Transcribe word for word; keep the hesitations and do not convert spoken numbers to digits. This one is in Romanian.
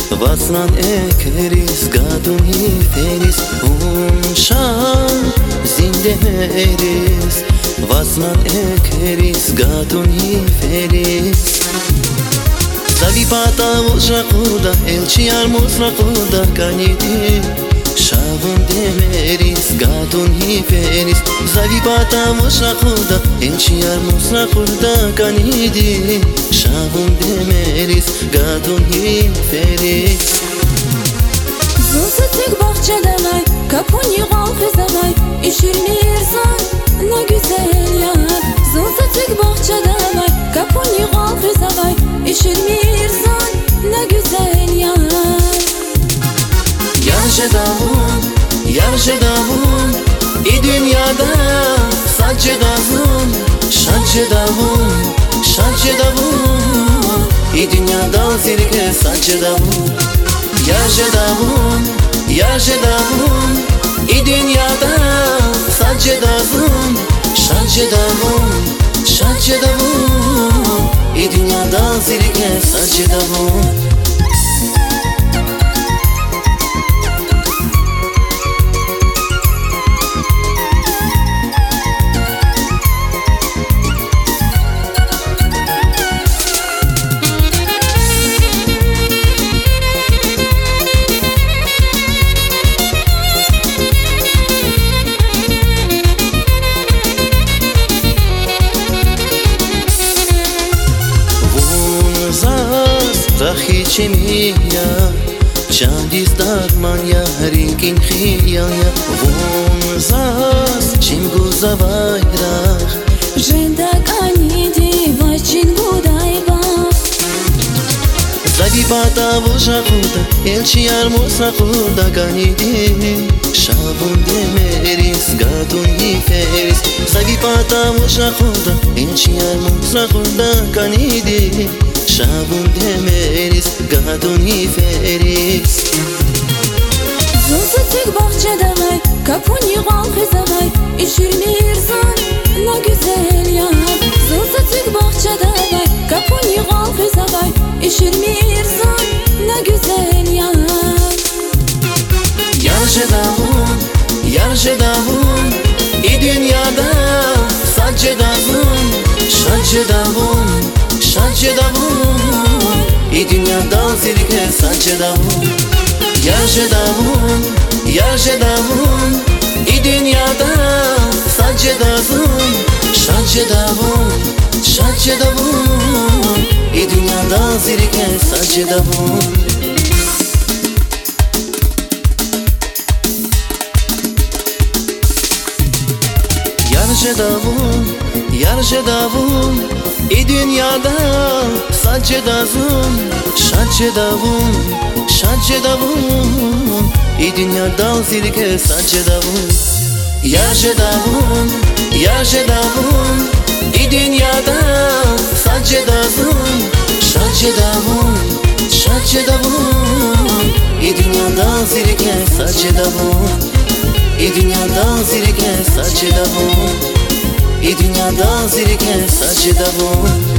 Was man ekeriz gaduni feriz um şan zindemeris. Was man ekeriz gaduni feriz. Zavipata uzrakuda elçiyar muzrakuda kanidi. Şavun demeris gaduni feriz. Zavipata uzrakuda elçiyar muzrakuda kanidi. Şavun demeris gaduni feriz. Zulsütük bahçedemay, kapuni gafizemay, işirmirsan ne güzel yar. Zulsütük bahçedemay, kapuni gafizemay, işirmirsan ne güzel yar. Yar jedavun, yar jedavun, i dünyada sad jedavun, şad jedavun, şad jedavun, i dünyada zirke sad jedavun. Yar jedavun, yar jedavun, i dünyada sad jedavun, şad jedavun, şad jedavun, i dünyada zirke sad jedavun. Rahi chemiya chandis darman ya harikin khiya ya vunzas chimgu zavayrah Jendak anidi vachin budayba. Zavipata vushakuda elchiyar musakuda kanidi. Shavun demeris gaduni feris. Zavipata vushakuda elchiyar musakuda kanidi. Şavun demeris gaduni feris. Zulsütük bahçedemay, kapuni gafizemay, işirmirsan ne güzel yar. Zulsütük bahçedemay, kapuni gafizemay, işirmirsan ne güzel yar. Yar jedavun, yar jedavun, i dünyada sad jedavun, şad jedavun, şad jedavun, i dünyada zirke sad jedavun. Yar jedavun, yar jedavun, i dünyada sad jedavun, şad jedavun, şad jedavun, i dünyada zirke sad jedavun. Yar jedavun, yar jedavun, i dünyada sad jedavun, şad jedavun, şad jedavun, i dünyada zirke sad jedavun. Yar jedavun, yar jedavun, i dünyada sad jedavun, şad jedavun, şad jedavun, i dünyada zirke sad jedavun. I dünyada zirke sad jedavun, i dünyada zirke sad jedavun.